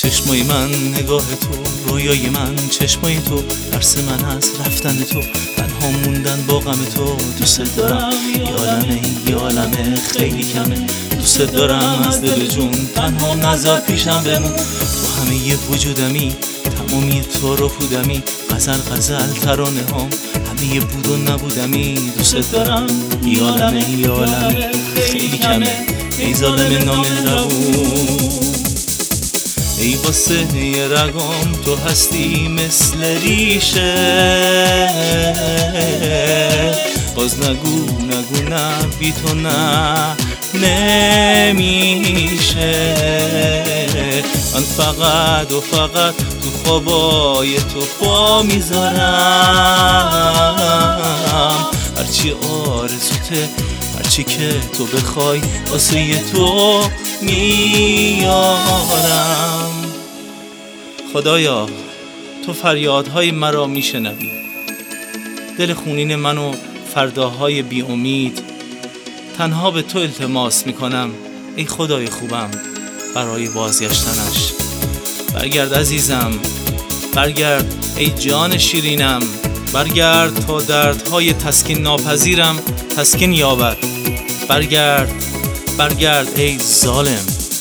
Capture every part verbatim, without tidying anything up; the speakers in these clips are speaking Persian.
چشمای من نگاه تو، رویای من چشمای تو، ترس من از رفتن تو، تنها موندن با غم تو. دوست دارم یالمه یالمه خیلی کمه، دوست دارم از دل جون، تنها نذار پیشم بمون. تو همه ی وجودمی، تمامی تو رو پودمی، غزل غزل ترانه هم همه ی بود و نبودمی. دوست دارم یالمه یالمه خیلی کمه، ای ظالم نامهربون. ای واسه یه رگام تو هستی مثل ریشه، باز نگو نگو نه بی تو نه نمیشه. من فقط و فقط تو خوابای تو پا میذارم، هرچی آرزوته هرچی که تو بخوای واسه تو میارم. خدایا تو فریادهای مرا میشنوی، دل خونین منو فرداهای بی امید، تنها به تو التماس میکنم ای خدای خوبم برای بازگشتنش. برگرد عزیزم، برگرد ای جان شیرینم، برگرد تا دردهای تسکین ناپذیرم تسکین یابد. برگرد برگرد ای ظالم.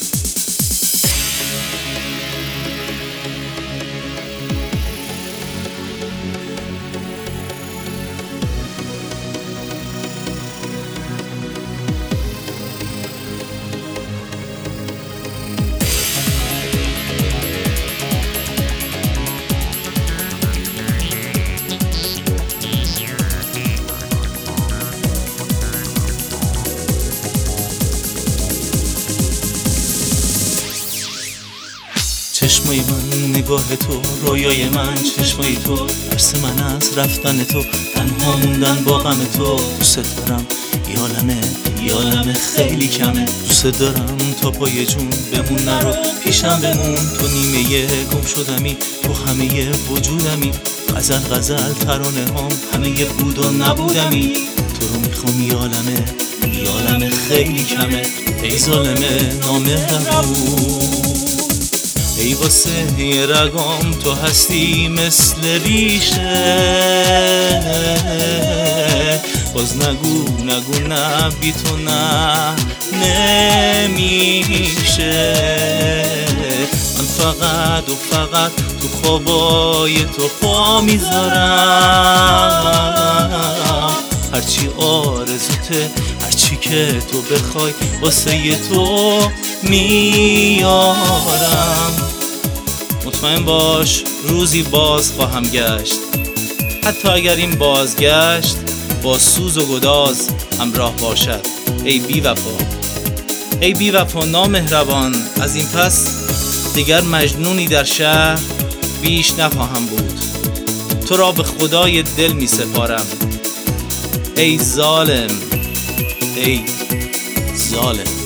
چشمای من نگاه تو، رویای من چشمای تو، ترس من از رفتن تو، تنها موندن با غم تو. دوست دارم یالمه یالمه خیلی کمه، دوست دارم تا پای جون بمون نرو پیشم بمون. تو نیمه گم شدمی، تو همه وجودمی، غزل غزل ترانه هم همه بود و نبودمی. تو رو میخوام یالمه یالمه خیلی کمه، ای ظالمه نامهربون. ای واسه یه رگام تو هستی مثل ریشه، باز نگو نگو نه بی تو نه نمیشه. من فقط و فقط تو خوابای تو پا میذارم، هرچی آرزوته هرچی که تو بخوای واسه تو میارم. مطمئن باش روزی باز خواهم گشت، حتی اگر این بازگشت با سوز و گداز همراه باشد. ای بی وفا ای بی وفا نامهربان، از این پس دیگر مجنونی در شهر بیش نخواهم بود. تو را به خدای دل می سپارم ای ظالم ای ظالم.